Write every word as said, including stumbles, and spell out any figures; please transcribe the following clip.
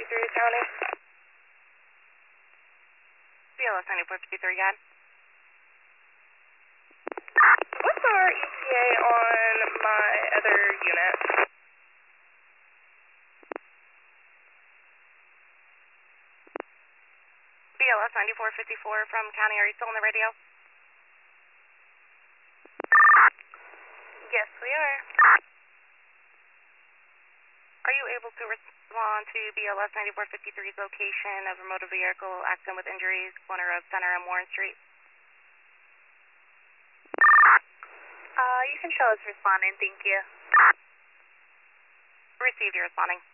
fifty-three County. B L S ninety-four fifty-three, got it. What's our E T A on my other unit? B L S ninety-four fifty-four from County, are you still on the radio? Yes, we are. Are you able to respond to B L S ninety-four fifty-three's location of a motor vehicle accident with injuries, corner of Center and Warren Street? Uh, you can show us responding, thank you. Received, you're responding.